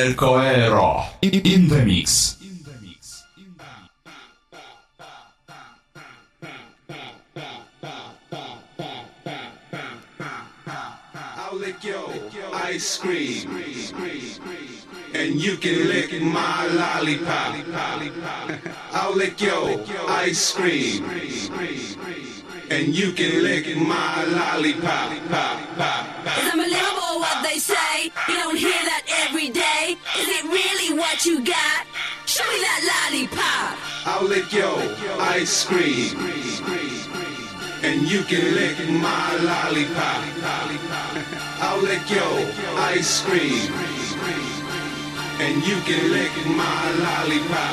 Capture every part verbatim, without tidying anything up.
Marco Ero in, in the mix. I'll lick your ice cream, and you can lick my lollipop. I'll lick your ice cream, and you can lick my lollipop. It's unbelievable what they say. You don't hear that every day. Is it really what you got? Show me that lollipop. I'll lick your ice cream, and you can lick my lollipop. I'll lick your ice cream, and you can lick my lollipop.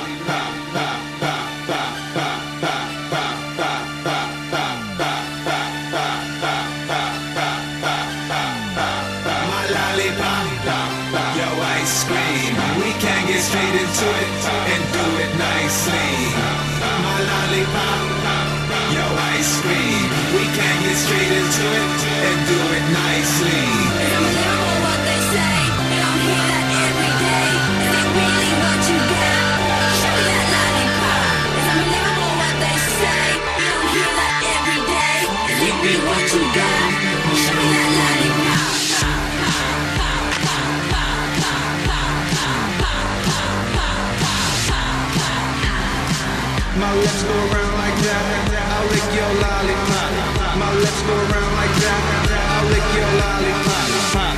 My lollipop, your ice cream. We can get straight into it and do it nicely. My lollipop, your ice cream. We can get straight into it and do it nicely. It's unbelievable what they say. You don't hear that every day. Is it really what you got? Show me that lollipop. It's unbelievable what they say. You don't hear that every day. Is it really what you got? Show me that lollipop. My lips go around like that, I'll lick your lollipop. My lips go around like that, I'll lick your lollipop.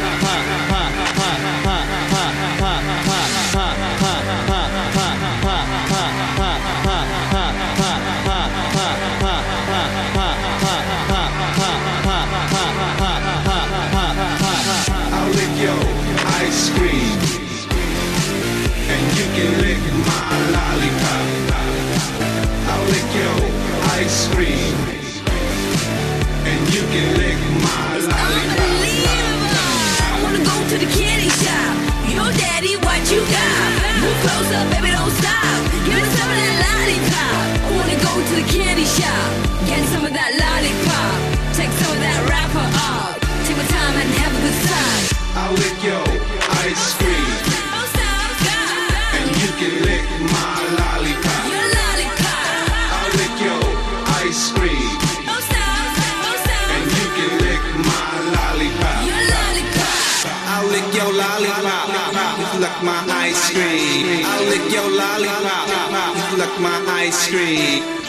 I'll lick your ice cream, and you can lick my lollipop. I'll lick your ice cream, and you can lick my lollipop. Unbelievable. I wanna go to the candy shop. Yo, daddy, what you got? Move closer, baby, don't stop. Give me some of that lollipop. I wanna go to the candy shop. Get some of that lollipop. Take some of that wrapper off. Take my time and have a good time. I'll lick your ice cream, Don't stop, stop. and you can lick my lollipop. Your lollipop. I'll lick your ice cream, Don't stop, don't stop. and you can lick my lollipop. Your lollipop. I'll lick your lollipop, you lick my ice cream. I'll lick your lollipop, you lick my ice cream.